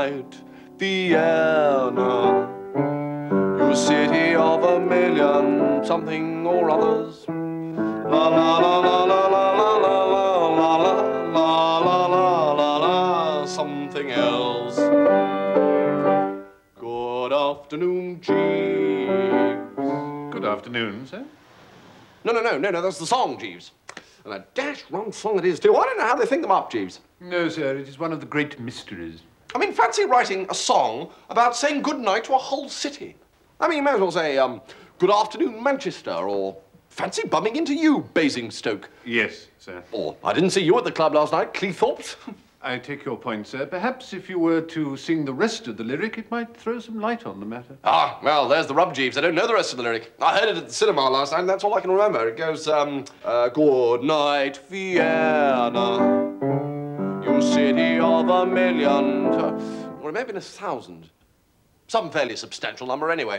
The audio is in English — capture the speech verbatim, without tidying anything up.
night, Vienna, you city of a million something or others. La la la la la la la la la la la la la la la something else. Good afternoon, Jeeves. Good afternoon, sir. No, no, no, no, no, that's the song, Jeeves. And a dash rum song it is, too. I don't know how they think them up, Jeeves. No, sir, it is one of the great mysteries. I mean, fancy writing a song about saying goodnight to a whole city. I mean, you may as well say, um, good afternoon, Manchester, or fancy bumming into you, Basingstoke. Yes, sir. Or, I didn't see you at the club last night, Cleethorpes. I take your point, sir. Perhaps if you were to sing the rest of the lyric, it might throw some light on the matter. Ah, well, there's the rub, Jeeves. I don't know the rest of the lyric. I heard it at the cinema last night, and that's all I can remember. It goes, um, uh, good night, Vienna, you city of a million, or it may have been a thousand. Some fairly substantial number, anyway.